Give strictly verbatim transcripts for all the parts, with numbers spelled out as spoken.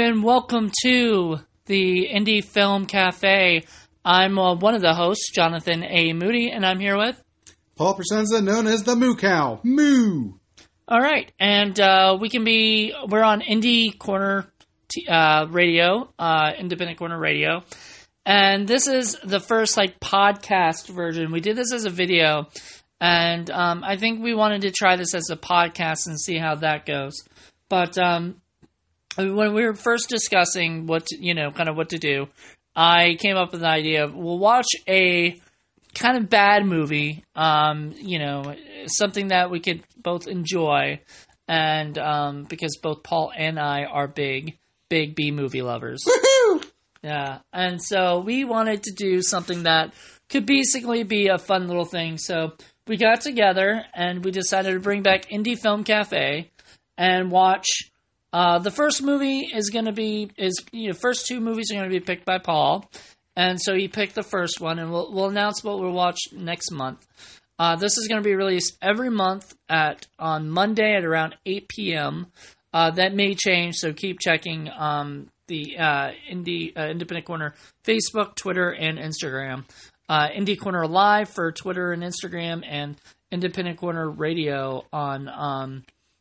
and welcome to the Indie Film Cafe. I'm uh, one of the hosts, Jonathan A. Moody, and I'm here with... Paul Presenza, known as the Moo Cow. Moo! All right, and uh, we can be... We're on Indie Corner t- uh, Radio, uh, Independent Corner Radio, and this is the first, like, podcast version. We did this as a video, and um, I think we wanted to try this as a podcast and see how that goes. But... Um, When we were first discussing what to, you know, kind of what to do, I came up with an idea of we'll watch a kind of bad movie, um, you know, something that we could both enjoy, and um, because both Paul and I are big, big B movie lovers. Woohoo! Yeah, and so we wanted to do something that could basically be a fun little thing. So we got together and we decided to bring back Indie Film Cafe and watch. Uh, the first movie is going to be, is you know, first two movies are going to be picked by Paul. And so he picked the first one, and we'll, we'll announce what we'll watch next month. Uh, this is going to be released every month at, on Monday at around eight p.m. Uh, that may change, so keep checking, um, the, uh, Indie, uh, Independent Corner Facebook, Twitter, and Instagram. Uh, Indie Corner Live for Twitter and Instagram, and Independent Corner Radio on, um,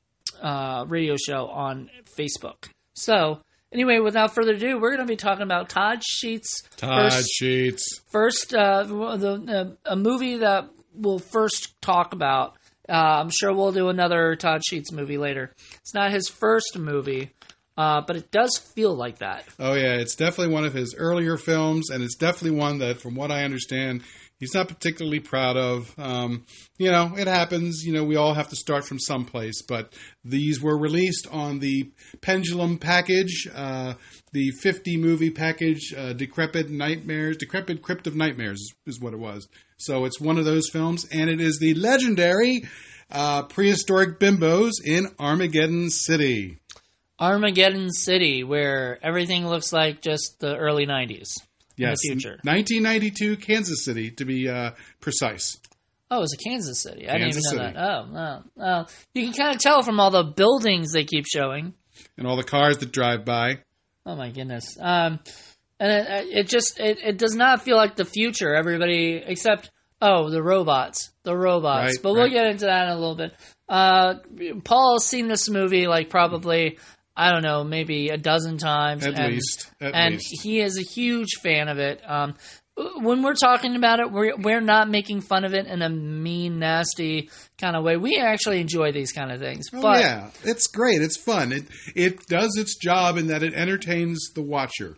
Uh, radio show on Facebook. So, anyway, without further ado, we're going to be talking about Todd Sheets' Todd first, Sheets. First, uh, the uh, a movie that we'll first talk about. Uh, I'm sure we'll do another Todd Sheets movie later. It's not his first movie, uh, but it does feel like that. Oh, yeah, it's definitely one of his earlier films, and it's definitely one that, from what I understand, he's not particularly proud of. Um, you know, it happens. You know, we all have to start from someplace. But these were released on the Pendulum package, uh, the fifty-movie package, uh, Decrepit Nightmares, Decrepit Crypt of Nightmares is what it was. So it's one of those films, and it is the legendary uh, Prehistoric Bimbos in Armageddon City. Armageddon City, where everything looks like just the early nineties. Yes, in the future. nineteen ninety-two, Kansas City, to be uh, precise. Oh, it was Kansas City. I Kansas didn't even know City. that. Oh, oh, oh. You can kind of tell from all the buildings they keep showing. And all the cars that drive by. Oh, my goodness. Um, and it, it just, it, it does not feel like the future. Everybody, except, oh, the robots. The robots. Right, but we'll right. get into that in a little bit. Uh, Paul has seen this movie, like, probably... I don't know, maybe a dozen times. At and, least. At and least. he is a huge fan of it. Um, when we're talking about it, we're, we're not making fun of it in a mean, nasty kind of way. We actually enjoy these kind of things. Oh, but yeah. It's great. It's fun. It it does its job in that it entertains the watcher.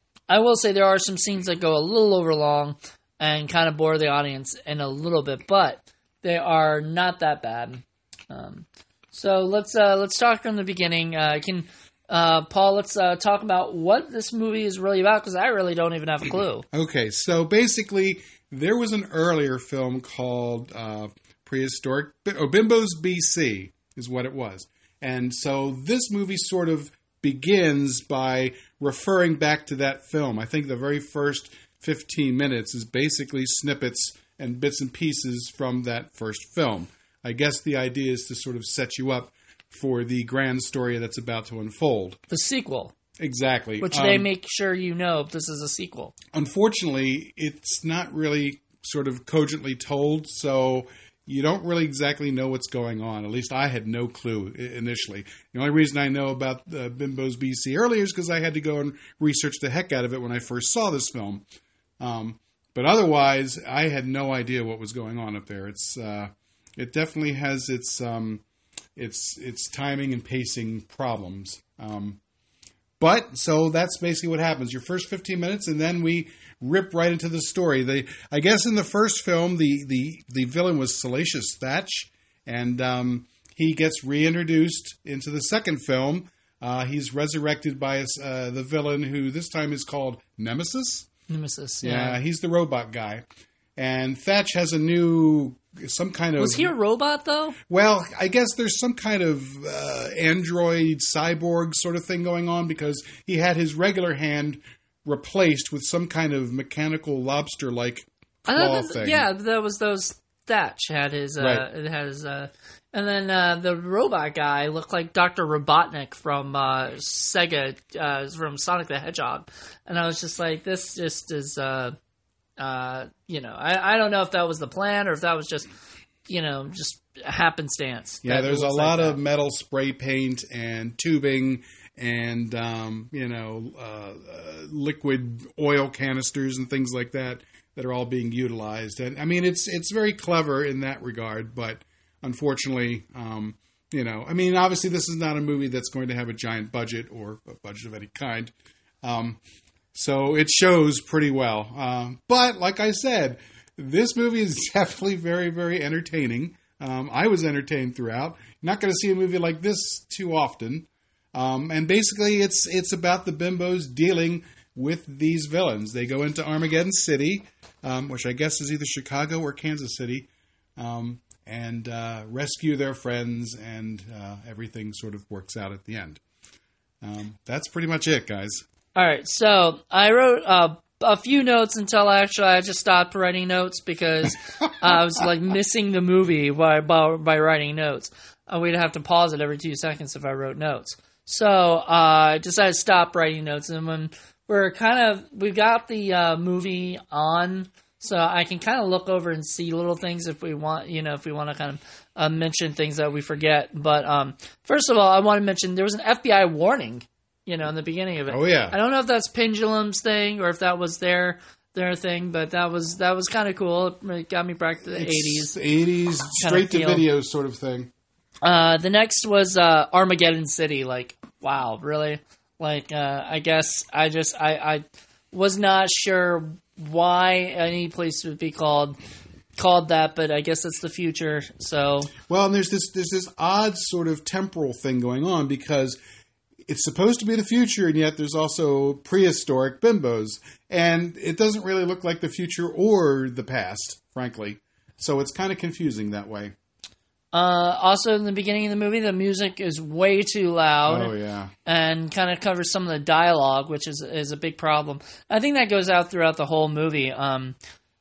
I will say there are some scenes that go a little over long and kind of bore the audience in a little bit, but they are not that bad. Um So let's uh, let's talk from the beginning. Uh, can uh, Paul? Let's uh, talk about what this movie is really about, because I really don't even have a clue. Okay, so basically, there was an earlier film called uh, Prehistoric or Bimbos B C is what it was, and so this movie sort of begins by referring back to that film. I think the very first fifteen minutes is basically snippets and bits and pieces from that first film. I guess the idea is to sort of set you up for the grand story that's about to unfold. The sequel. Exactly. Which um, they make sure you know if this is a sequel. Unfortunately, it's not really sort of cogently told, so you don't really exactly know what's going on. At least I had no clue initially. The only reason I know about uh, Bimbos B C earlier is because I had to go and research the heck out of it when I first saw this film. Um, but otherwise, I had no idea what was going on up there. It's... Uh, It definitely has its um, its its timing and pacing problems. Um, but, so that's basically what happens. Your first fifteen minutes, and then we rip right into the story. They, I guess in the first film, the, the, the villain was Salacious Thatch, and um, he gets reintroduced into the second film. Uh, he's resurrected by uh, the villain, who this time is called Nemesis. Nemesis, yeah. Yeah, he's the robot guy. And Thatch has a new... some kind of... Was he a robot, though? Well, I guess there's some kind of uh, android cyborg sort of thing going on, because he had his regular hand replaced with some kind of mechanical lobster-like claw I thought that, thing. yeah, that was those... Thatch had his... Uh, Right. It had his... Uh, And then uh, the robot guy looked like Doctor Robotnik from uh, Sega, uh, from Sonic the Hedgehog. And I was just like, this just is, uh, uh, you know, I, I don't know if that was the plan or if that was just, you know, just happenstance. Yeah, there's a lot like of metal spray paint and tubing and, um, you know, uh, uh, liquid oil canisters and things like that that are all being utilized. And I mean, it's it's very clever in that regard, but unfortunately, um, you know, I mean, obviously this is not a movie that's going to have a giant budget or a budget of any kind. Um, so it shows pretty well. Um, but like I said, this movie is definitely very, very entertaining. Um, I was entertained throughout. You're not going to see a movie like this too often. Um, and basically it's it's about the bimbos dealing with these villains. They go into Armageddon City, um, which I guess is either Chicago or Kansas City, um, and uh, rescue their friends, and uh, everything sort of works out at the end. Um, that's pretty much it, guys. All right, so I wrote uh, a few notes until actually I just stopped writing notes because I was like missing the movie by by, by writing notes. Uh, we'd have to pause it every two seconds if I wrote notes. So uh, I decided to stop writing notes, and when we're kind of, we've got the uh, movie on, so I can kind of look over and see little things if we want, you know, if we want to kind of uh, mention things that we forget. But um, first of all, I want to mention there was an F B I warning, you know, in the beginning of it. Oh yeah. I don't know if that's Pendulum's thing or if that was their their thing, but that was that was kind of cool. It got me back to the eighties. eighties, straight to video sort of thing. Uh, the next was uh, Armageddon City. Like, wow, really? Like, uh, I guess I just, I, I was not sure why any place would be called called that, but I guess it's the future, so. Well, and there's this, there's this odd sort of temporal thing going on because it's supposed to be the future, and yet there's also prehistoric bimbos. And it doesn't really look like the future or the past, frankly. So it's kind of confusing that way. Uh, also, in the beginning of the movie, the music is way too loud. Oh, yeah. And kind of covers some of the dialogue, which is is a big problem. I think that goes out throughout the whole movie. Um,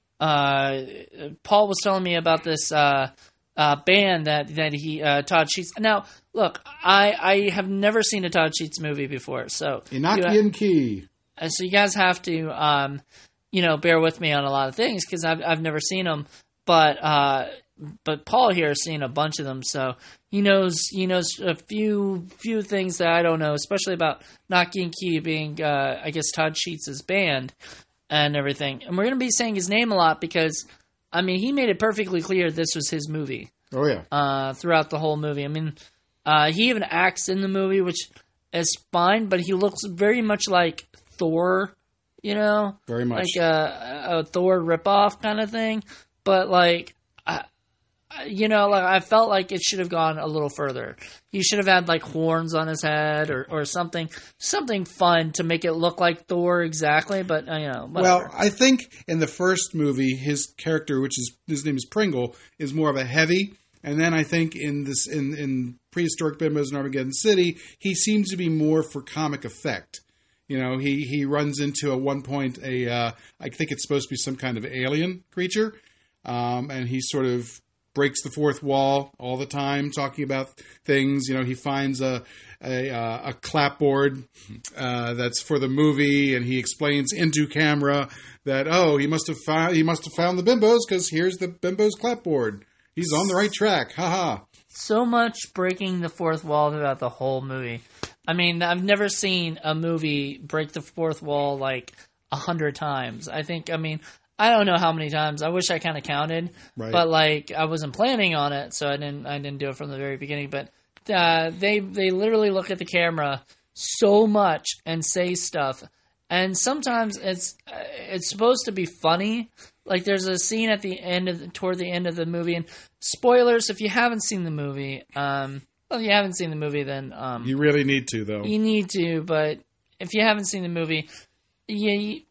uh, Paul was telling me about this uh, uh, band that, that he, uh, Todd Sheets. Now, look, I, I have never seen a Todd Sheets movie before, so. Inaki and Key. So you guys have to, um, you know, bear with me on a lot of things, because I've, I've never seen them. But, uh, But Paul here has seen a bunch of them, so he knows he knows a few few things that I don't know, especially about Naki and Key being, uh, I guess, Todd Sheets' band and everything. And we're going to be saying his name a lot because, I mean, he made it perfectly clear this was his movie. Oh, yeah. Uh, throughout the whole movie. I mean, uh, he even acts in the movie, which is fine, but he looks very much like Thor, you know? Very much. Like a, a Thor ripoff kind of thing. But, like... I, You know, like I felt like it should have gone a little further. He should have had like horns on his head or, or something, something fun to make it look like Thor exactly. But uh, you know, whatever. Well, I think in the first movie, his character, which is his name is Pringle, is more of a heavy. And then I think in this in, in Prehistoric Bimbos in Armageddon City, he seems to be more for comic effect. You know, he he runs into at one point a uh, I think it's supposed to be some kind of alien creature, um, and he sort of breaks the fourth wall all the time, talking about things. You know, he finds a a, a clapboard uh, that's for the movie, and he explains into camera that oh, he must have found he must have found the bimbos because here's the bimbos clapboard. He's on the right track. Ha ha. So much breaking the fourth wall throughout the whole movie. I mean, I've never seen a movie break the fourth wall like a hundred times. I think. I mean. I don't know how many times. I wish I kind of counted, right. But like I wasn't planning on it, so I didn't. I didn't do it from the very beginning. But uh, they they literally look at the camera so much and say stuff, and sometimes it's it's supposed to be funny. Like there's a scene at the end of the, toward the end of the movie, and spoilers if you haven't seen the movie. Um, well, if you haven't seen the movie, then um, you really need to, though. You need to, but if you haven't seen the movie, you. you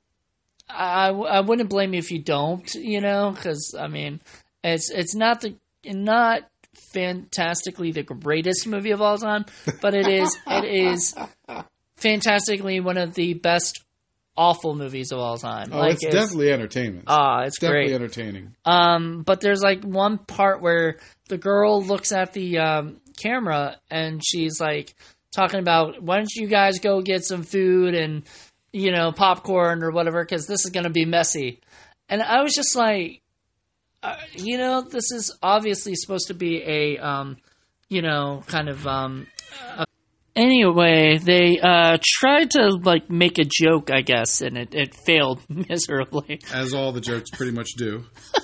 I, I wouldn't blame you if you don't, you know, because I mean, it's it's not the not fantastically the greatest movie of all time, but it is it is fantastically one of the best awful movies of all time. Oh, like, it's, it's definitely entertainment. Ah, it's, it's definitely great. entertaining. Um, but there's like one part where the girl looks at the um, camera and she's like talking about, why don't you guys go get some food and, you know, popcorn or whatever, because this is going to be messy. And I was just like, uh, you know, this is obviously supposed to be a, um, you know, kind of, um, a Anyway, they uh, tried to like make a joke, I guess, and it, it failed miserably. As all the jokes pretty much do.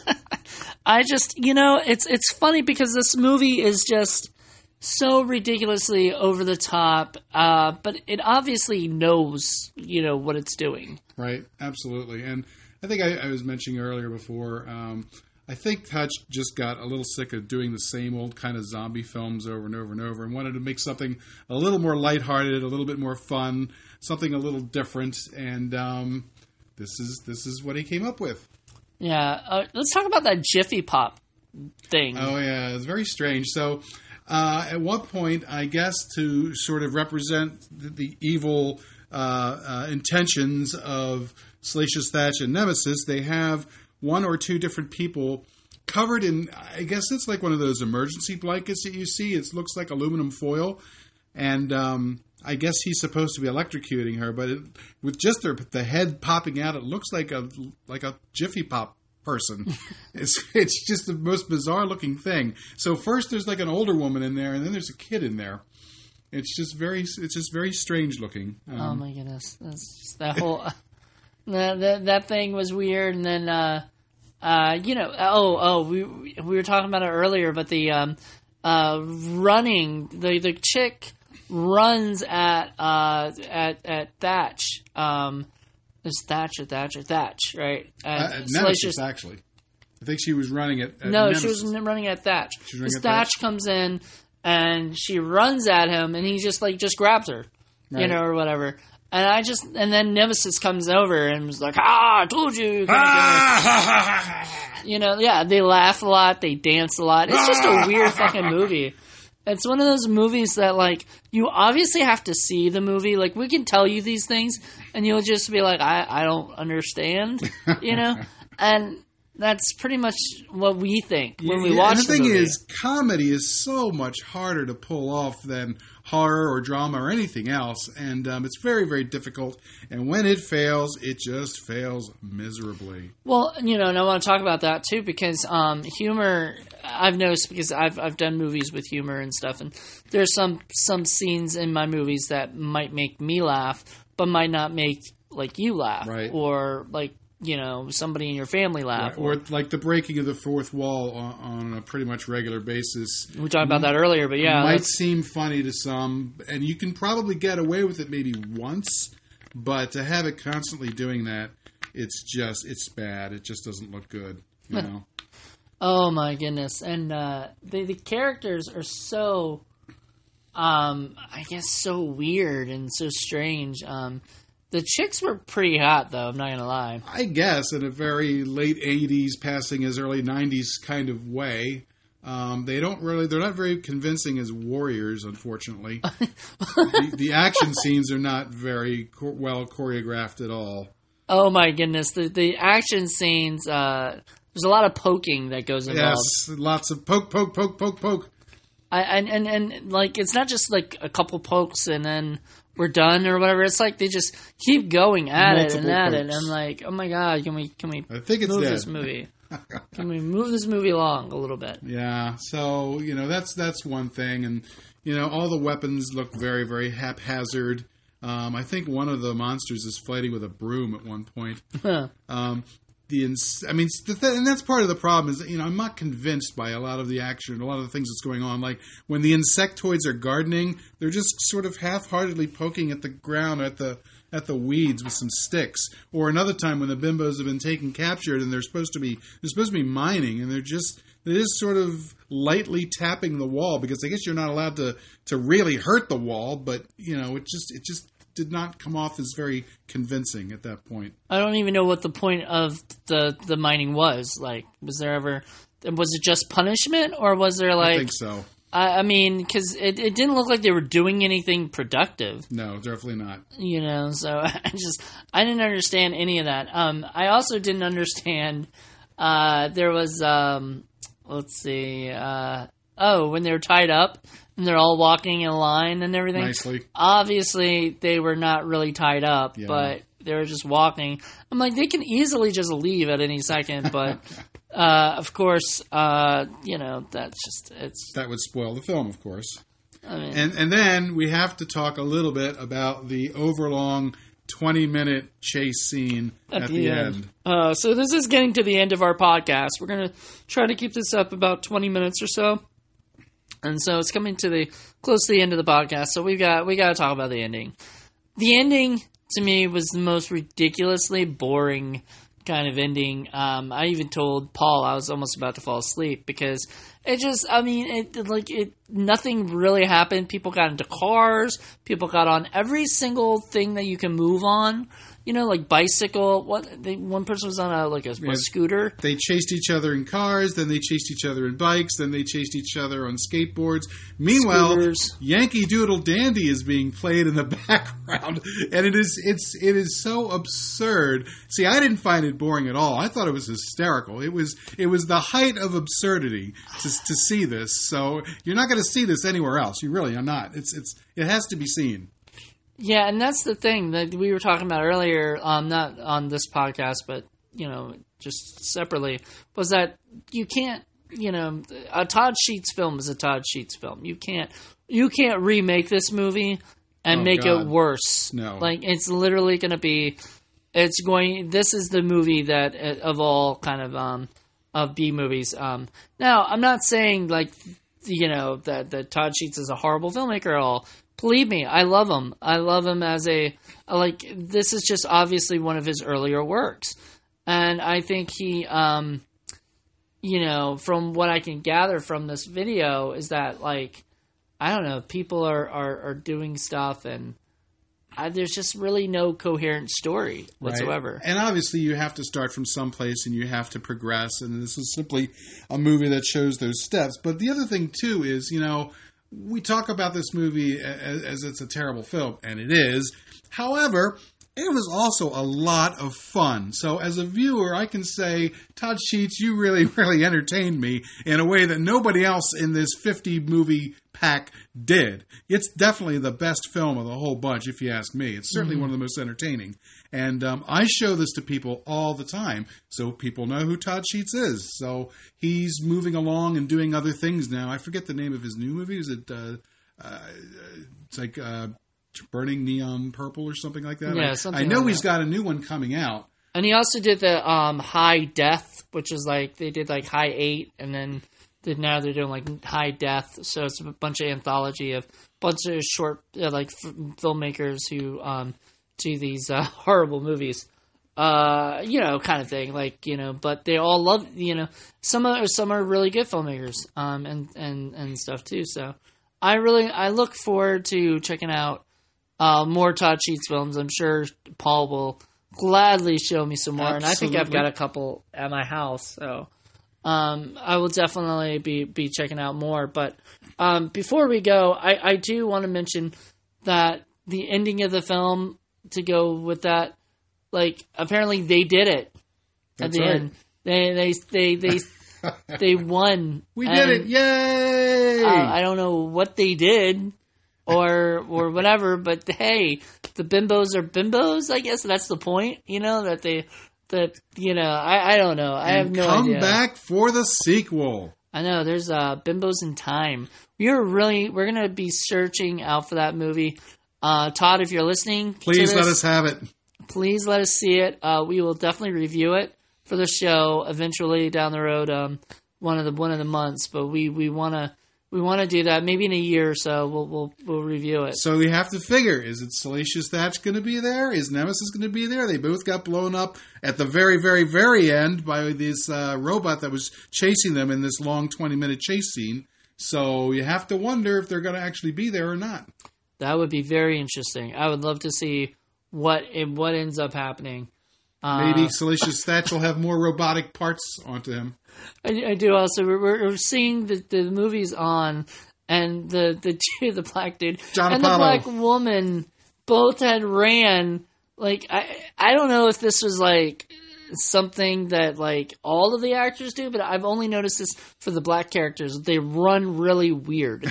I just, you know, it's it's funny because this movie is just so ridiculously over the top, uh, but it obviously knows, you know, what it's doing. Right, absolutely. And I think I, I was mentioning earlier before, um, I think Hutch just got a little sick of doing the same old kind of zombie films over and over and over and wanted to make something a little more lighthearted, a little bit more fun, something a little different. And um, this is this is what he came up with. Yeah. Uh, let's talk about that Jiffy Pop thing. Oh, yeah. It's very strange. So uh, at one point, I guess to sort of represent the, the evil uh, uh, intentions of Salacious Thatch and Nemesis, they have one or two different people covered in, I guess it's like one of those emergency blankets that you see. It looks like aluminum foil. And um, I guess he's supposed to be electrocuting her, but it, with just their, the head popping out, it looks like a like a Jiffy Pop person. it's it's just the most bizarre looking thing. So first there's like an older woman in there, and then there's a kid in there. It's just very it's just very strange looking. Um, oh my goodness, that's just that whole that, that that thing was weird, and then. Uh, Uh, you know, oh, oh, we we were talking about it earlier, but the um, uh, running, the the chick runs at uh at at Thatch. Um, there's Thatch or Thatch or Thatch, right? And uh, Nemesis, Salacious, actually. I think she was running at, at no, Nemesis. she was running at Thatch. Because Thatch comes in and she runs at him, and he just like just grabs her, right. you know, or whatever. And I just, and then Nemesis comes over and was like, ah, I told you. you know, yeah, they laugh a lot, they dance a lot. It's just a weird fucking movie. It's one of those movies that, like, you obviously have to see the movie. Like, we can tell you these things, and you'll just be like, I, I don't understand, you know? And that's pretty much what we think when we yeah, watch the, the thing movie. is, comedy is so much harder to pull off than horror or drama or anything else, and um, it's very, very difficult. And when it fails, it just fails miserably. Well, you know, and I want to talk about that too, because um, humor, I've noticed, because I've I've done movies with humor and stuff, and there's some some scenes in my movies that might make me laugh, but might not make like you laugh, right. or like. You know, somebody in your family laugh. Right. Or, or like the breaking of the fourth wall on, on a pretty much regular basis. We talked about that earlier, but yeah. Might seem funny to some, and you can probably get away with it maybe once, but to have it constantly doing that, it's just, it's bad. It just doesn't look good, you know? Oh my goodness. And uh, the, the characters are so, um, I guess, so weird and so strange. Um The chicks were pretty hot, though, I'm not going to lie. I guess, in a very late eighties, passing as early nineties kind of way. Um, they don't really, they're not very convincing as warriors, unfortunately. the, the action scenes are not very co- well choreographed at all. Oh my goodness. The the action scenes, uh, there's a lot of poking that goes involved. Yes, lots of poke, poke, poke, poke, poke. I, and, and, and, like, it's not just, like, a couple pokes and then we're done or whatever. It's like they just keep going at Multiple it and at pokes. it. And I'm like, oh my god, can we can we I think it's move dead. this movie? Can we move this movie along a little bit? Yeah. So you know that's that's one thing, and you know all the weapons look very very haphazard. Um, I think one of the monsters is fighting with a broom at one point. Huh. Um, the ins- I mean, the th- and that's part of the problem is that, you know, I'm not convinced by a lot of the action, a lot of the things that's going on. Like when the insectoids are gardening, they're just sort of half-heartedly poking at the ground, at the at the weeds with some sticks. Or another time when the bimbos have been taken captured and they're supposed to be they're supposed to be mining, and they're just they're just sort of lightly tapping the wall, because I guess you're not allowed to to really hurt the wall, but you know, it just it just did not come off as very convincing at that point. I don't even know what the point of the the mining was. Like, was there ever was it just punishment, or was there like I think so. I, I mean, because it, it didn't look like they were doing anything productive. No, definitely not. You know, so I just I didn't understand any of that. Um, I also didn't understand. Uh, there was um, let's see. Uh, oh, when they were tied up and they're all walking in a line and everything. Nicely. Obviously, they were not really tied up, yeah. but they were just walking. I'm like, they can easily just leave at any second, but. Uh, of course, uh, you know, that's just, it's... That would spoil the film, of course. I mean... And and then we have to talk a little bit about the overlong twenty-minute chase scene at, at the, the end. end. Uh, so this is getting to the end of our podcast. We're going to try to keep this up about twenty minutes or so. And so it's coming to the, close to the end of the podcast, so we've got, we got to talk about the ending. The ending, to me, was the most ridiculously boring kind of ending. Um, I even told Paul I was almost about to fall asleep because it just, I mean, it like it, nothing really happened. People got into cars. People got on every single thing that you can move on. You know, like bicycle. What they, one person was on a like a, yeah, a scooter. They chased each other in cars. Then they chased each other in bikes. Then they chased each other on skateboards. Meanwhile, Scooters. Yankee Doodle Dandy is being played in the background, and it is it's it is so absurd. See, I didn't find it boring at all. I thought it was hysterical. It was it was the height of absurdity to to see this. So you're not going to see this anywhere else. You really are not. It's it's it has to be seen. Yeah, and that's the thing that we were talking about earlier, um, not on this podcast, but, you know, just separately, was that you can't, you know, a Todd Sheets film is a Todd Sheets film. You can't, you can't remake this movie and oh, make God. it worse. No. Like, it's literally going to be, it's going, this is the movie that, of all kind of, um, of B movies. Um, now, I'm not saying, like, you know, that, that Todd Sheets is a horrible filmmaker at all. Believe me, I love him. I love him as a, like, this is just obviously one of his earlier works. And I think he, um, you know, from what I can gather from this video is that, like, I don't know, people are, are, are doing stuff and I, there's just really no coherent story whatsoever. Right. And obviously you have to start from someplace and you have to progress. And this is simply a movie that shows those steps. But the other thing, too, is, you know, we talk about this movie as, as it's a terrible film, and it is. However, it was also a lot of fun. So as a viewer, I can say, Todd Sheets, you really, really entertained me in a way that nobody else in this fifty-movie pack did. It's definitely the best film of the whole bunch, if you ask me. It's certainly mm-hmm. one of the most entertaining. And um, I show this to people all the time, so people know who Todd Sheets is. So he's moving along and doing other things now. I forget the name of his new movie. Is it, uh, uh, it's like uh, Burning Neon Purple or something like that? Yeah, I, something I know like he's that. got a new one coming out. And he also did the um, High Death, which is like, they did like High Eight, and then did now they're doing like High Death. So it's a bunch of anthology of bunch of short, uh, like f- filmmakers who um, do these uh, horrible movies. Uh, you know, kind of thing, like, you know, but they all love, you know, some are, some are really good filmmakers, um, and, and, and stuff too. So I really, I look forward to checking out, uh, more Todd Sheets films. I'm sure Paul will gladly show me some more. Absolutely. And I think I've got a couple at my house. So, um, I will definitely be, be checking out more. But, um, before we go, I, I do want to mention that the ending of the film, to go with that, like, apparently they did it at That's the right. end. They they they they they won. We did it! Yay! Uh, I don't know what they did, or or whatever. But hey, the bimbos are bimbos. I guess that's the point. You know that they that you know. I, I don't know. I and have no come idea. Come back for the sequel. I know there's uh, bimbos in time. We're really we're gonna be searching out for that movie. Uh, Todd, if you're listening, please to let this, us have it. Please let us see it. Uh, we will definitely review it for the show eventually down the road, um, one of the one of the months. But we, we wanna we wanna do that maybe in a year or so. We'll we'll we'll review it. So we have to figure: is it Salacious Thatch going to be there? Is Nemesis going to be there? They both got blown up at the very very very end by this uh, robot that was chasing them in this long twenty minute chase scene. So you have to wonder if they're going to actually be there or not. That would be very interesting. I would love to see what what ends up happening. Uh, Maybe Salacious Thatch will have more robotic parts onto him. I, I do also. We're, we're seeing the, the movies on, and the the dude, the black dude, John and Apollo. the black woman both had ran. Like I I don't know if this was like something that like all of the actors do, but I've only noticed this for the black characters. They run really weird,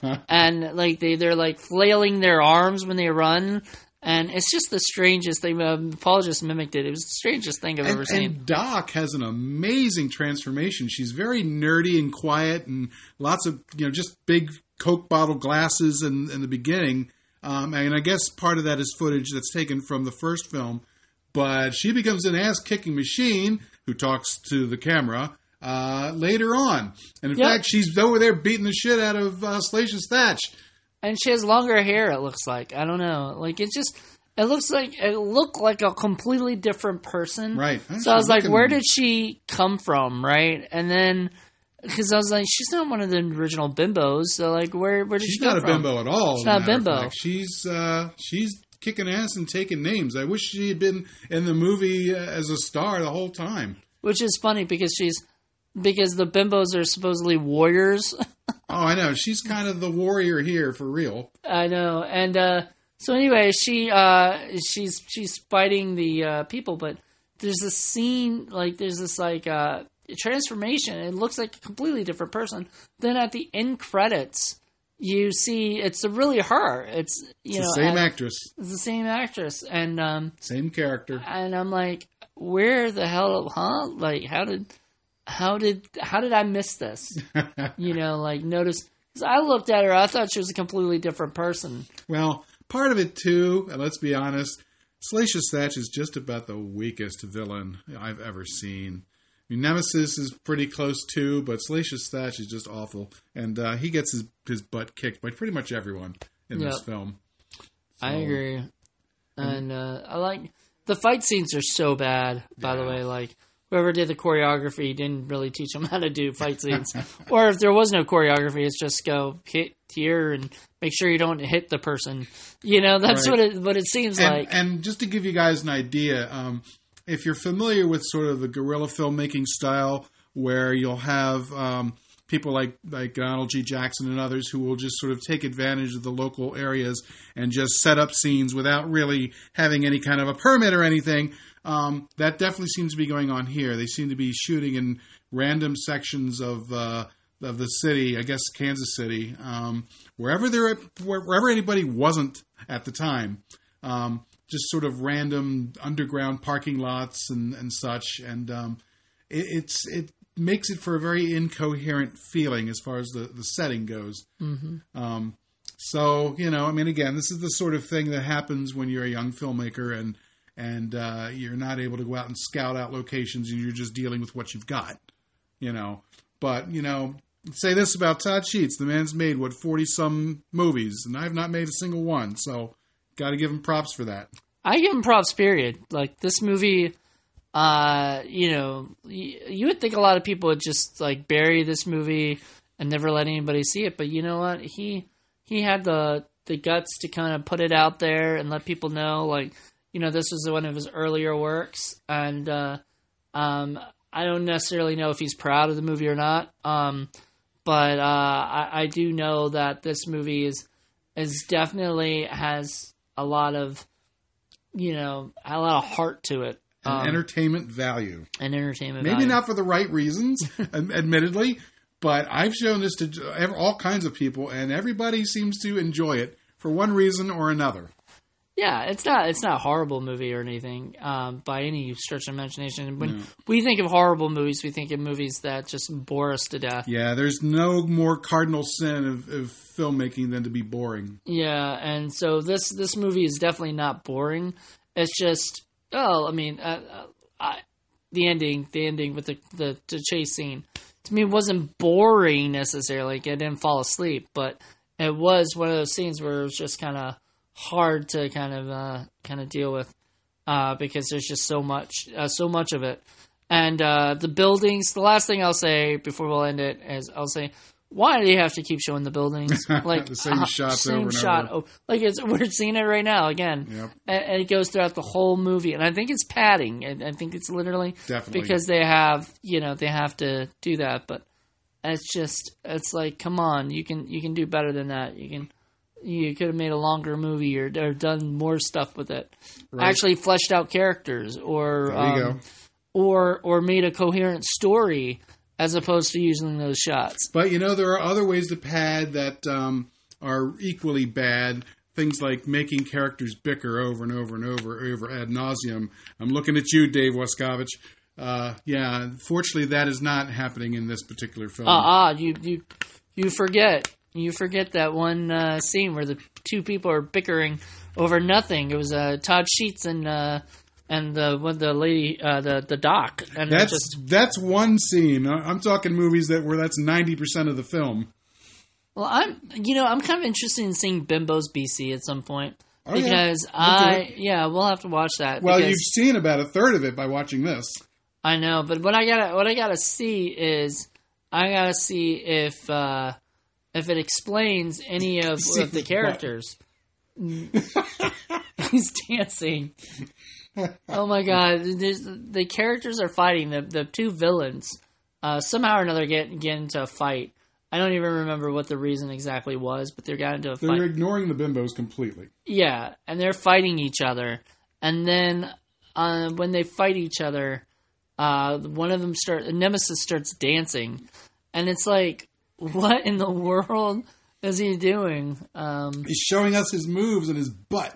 and like they they're like flailing their arms when they run. And it's just the strangest thing. Um, Paul just mimicked it. It was the strangest thing I've and, ever seen. And Doc has an amazing transformation. She's very nerdy and quiet, and lots of you know just big Coke bottle glasses in, in the beginning. Um, and I guess part of that is footage that's taken from the first film. But she becomes an ass-kicking machine who talks to the camera uh, later on. And in yep. fact, she's over there beating the shit out of uh, Salacious Thatch. And she has longer hair, it looks like. I don't know. Like, it's just, it looks like, it looked like a completely different person. Right. So I was like, where did she come from, right? And then, because I was like, she's not one of the original bimbos. So, like, where, where did she's she come from? She's not a bimbo at all. She's not a bimbo. She's, uh, she's kicking ass and taking names. I wish she had been in the movie as a star the whole time. Which is funny because she's, because the bimbos are supposedly warriors. Oh, I know. She's kind of the warrior here for real. I know. And uh, so anyway, she uh, she's she's fighting the uh, people, but there's this scene, like there's this like uh, transformation. It looks like a completely different person. Then at the end credits, you see it's really her. It's you it's know the same and, actress. It's the same actress, and um, same character. And I'm like, where the hell, huh? Like, how did? How did how did I miss this? You know, like notice because I looked at her, I thought she was a completely different person. Well, part of it too, and let's be honest, Salacious Thatch is just about the weakest villain I've ever seen. I mean, Nemesis is pretty close too, but Salacious Thatch is just awful, and uh, he gets his his butt kicked by pretty much everyone in yep. this film. So, I agree, and uh, I like the fight scenes are so bad. By yeah. the way, like. Whoever did the choreography didn't really teach them how to do fight scenes. Or if there was no choreography, it's just go hit here and make sure you don't hit the person. You know, that's right. what it what it seems and, like. And just to give you guys an idea, um, if you're familiar with sort of the guerrilla filmmaking style where you'll have um, people like, like Donald G. Jackson and others who will just sort of take advantage of the local areas and just set up scenes without really having any kind of a permit or anything, Um, that definitely seems to be going on here. They seem to be shooting in random sections of uh, of the city, I guess Kansas City, um, wherever there wherever anybody wasn't at the time. Um, just sort of random underground parking lots and, and such, and um, it, it's it makes it for a very incoherent feeling as far as the, the setting goes. Mm-hmm. Um, so you know, I mean, again, this is the sort of thing that happens when you're a young filmmaker and. And uh, you're not able to go out and scout out locations, and you're just dealing with what you've got, you know. But, you know, say this about Todd Sheets. The man's made, what, forty-some movies, and I've not made a single one. So, got to give him props for that. I give him props, period. Like, this movie, uh, you know, you, you would think a lot of people would just, like, bury this movie and never let anybody see it. But you know what? He, he had the, the guts to kind of put it out there and let people know, like, you know, this was one of his earlier works, and uh, um, I don't necessarily know if he's proud of the movie or not, um, but uh, I, I do know that this movie is is definitely has a lot of, you know, a lot of heart to it. And um, entertainment value. And entertainment Maybe value. not for the right reasons, admittedly, but I've shown this to all kinds of people, and everybody seems to enjoy it for one reason or another. Yeah, it's not it's not a horrible movie or anything um, by any stretch of imagination. When no. we think of horrible movies, we think of movies that just bore us to death. Yeah, there's no more cardinal sin of, of filmmaking than to be boring. Yeah, and so this this movie is definitely not boring. It's just, oh, I mean, uh, uh, I, the ending, the ending with the, the the chase scene, to me wasn't boring necessarily. Like, I didn't fall asleep, but it was one of those scenes where it was just kind of hard to kind of uh, kind of deal with uh, because there's just so much uh, so much of it, and uh, the buildings. The last thing I'll say before we'll end it is I'll say, why do you have to keep showing the buildings? Like the same uh, shots same over and shot. over. Like it's, we're seeing it right now again, yep. and, and it goes throughout the whole movie. And I think it's padding. And I think it's literally Definitely. because they have you know they have to do that, but. it's just, it's like, come on, you can you can do better than that. You can, you could have made a longer movie or, or done more stuff with it. Right. Actually fleshed out characters, or there you um, go. or or made a coherent story as opposed to using those shots. But you know, there are other ways to pad that um, are equally bad. Things like making characters bicker over and over and over, over ad nauseum. I'm looking at you, Dave Wascovich. Uh, yeah, unfortunately, that is not happening in this particular film. Ah, uh, uh, you you you forget you forget that one uh, scene where the two people are bickering over nothing. It was uh, Todd Sheets and uh, and the one the lady uh, the the doc. And that's just, that's one scene. I'm talking movies that where that's ninety percent of the film. Well, I'm you know I'm kind of interested in seeing Bimbo's B C at some point. Oh, because yeah. I yeah we'll have to watch that. Well, because, you've seen about a third of it by watching this. I know, but what I gotta what I gotta see is I gotta see if uh, if it explains any of, of the characters. He's dancing. Oh my god! There's, the characters are fighting. The the two villains uh, somehow or another get get into a fight. I don't even remember what the reason exactly was, but they got into a they're fight. They're ignoring the bimbos completely. Yeah, and they're fighting each other, and then uh, when they fight each other. Uh, one of them start. Nemesis starts dancing, and it's like, what in the world is he doing? Um, He's showing us his moves and his butt.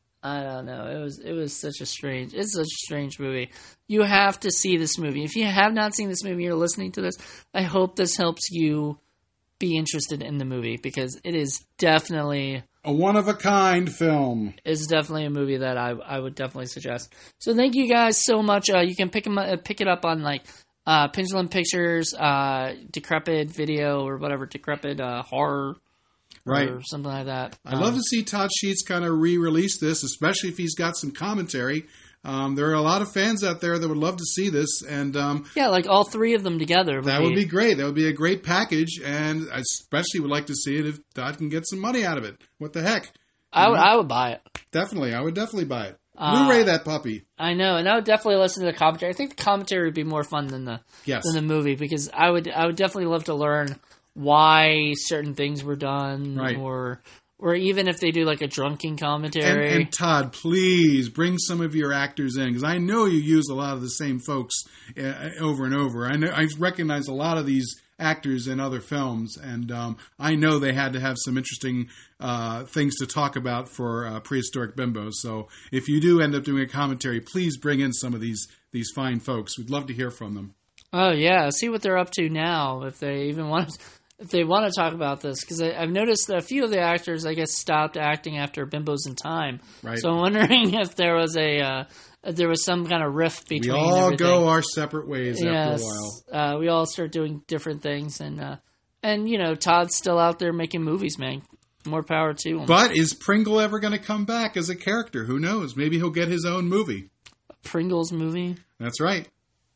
I don't know. It was it was such a strange. It's such a strange movie. You have to see this movie. If you have not seen this movie, you're listening to this. I hope this helps you be interested in the movie because it is definitely. A one-of-a-kind film. It's definitely a movie that I I would definitely suggest. So thank you guys so much. Uh, you can pick 'em up, pick it up on like uh, Pendulum Pictures, uh, Decrepit Video, or whatever, Decrepit uh, Horror, right, or something like that. I'd um, love to see Todd Sheets kind of re-release this, especially if he's got some commentary. Um, there are a lot of fans out there that would love to see this, and um, yeah, like all three of them together. Would that be, would be great. That would be a great package, and I especially would like to see it if Todd can get some money out of it. What the heck? I would, I would buy it. Definitely, I would definitely buy it. Uh, Blu-ray that puppy. I know, and I would definitely listen to the commentary. I think the commentary would be more fun than the yes. than the movie because I would I would definitely love to learn why certain things were done, right. or. Or even if they do like a drunken commentary. And, and Todd, please bring some of your actors in because I know you use a lot of the same folks uh, over and over. I know I recognize a lot of these actors in other films, and um, I know they had to have some interesting uh, things to talk about for uh, Prehistoric Bimbos. So if you do end up doing a commentary, please bring in some of these these fine folks. We'd love to hear from them. Oh yeah, see what they're up to now if they even want. To- If they want to talk about this, because I've noticed that a few of the actors, I guess, stopped acting after Bimbos in Time. Right. So I'm wondering if there was a uh, if there was some kind of rift between. We all everything. go our separate ways yes. after a while. Uh, we all start doing different things, and uh, and you know, Todd's still out there making movies, man. More power to him. But is Pringle ever going to come back as a character? Who knows? Maybe he'll get his own movie. A Pringles movie. That's right.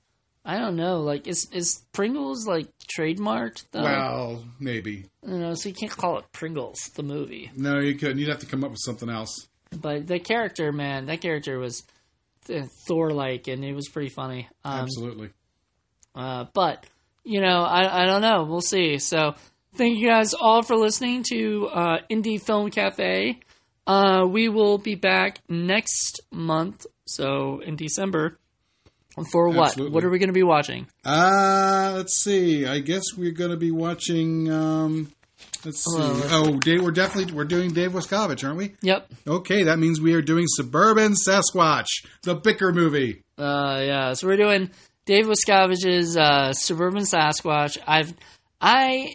I don't know. Like, is is Pringles like trademarked though? Well, maybe. You know, so you can't call it Pringles the movie. No, you couldn't. You'd have to come up with something else. But the character, man, that character was Thor-like, and it was pretty funny. Um, Absolutely. Uh, but you know, I I don't know. We'll see. So thank you guys all for listening to uh, Indie Film Cafe. Uh, we will be back next month, so in December. For what? Absolutely. What are we going to be watching? Uh, let's see. I guess we're going to be watching. Um, let's see. Oh, let's oh, Dave, we're definitely we're doing Dave Wascovich, aren't we? Yep. Okay, that means we are doing Suburban Sasquatch, the Bicker movie. Uh, yeah. So we're doing Dave Wascovich's uh, Suburban Sasquatch. I've I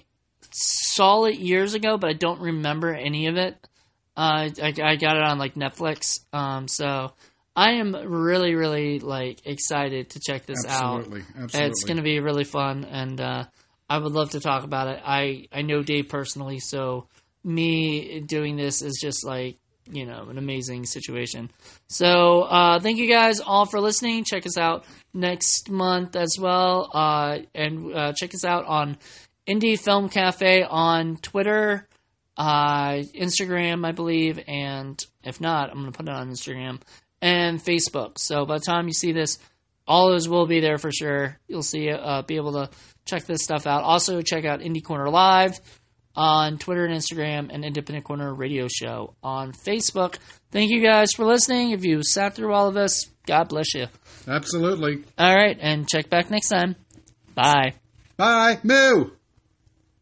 saw it years ago, but I don't remember any of it. Uh, I, I got it on like Netflix. Um, so. I am really, really like excited to check this absolutely, out. Absolutely, It's going to be really fun, and uh, I would love to talk about it. I, I know Dave personally, so me doing this is just like, you know, an amazing situation. So uh, thank you guys all for listening. Check us out next month as well, uh, and uh, check us out on Indie Film Cafe on Twitter, uh, Instagram, I believe, and if not, I'm going to put it on Instagram. And Facebook. So by the time you see this, all those will be there for sure. You'll see, uh, be able to check this stuff out. Also, check out Indie Corner Live on Twitter and Instagram, and Independent Corner Radio Show on Facebook. Thank you guys for listening. If you sat through all of this, God bless you. Absolutely. All right, and check back next time. Bye. Bye. Moo!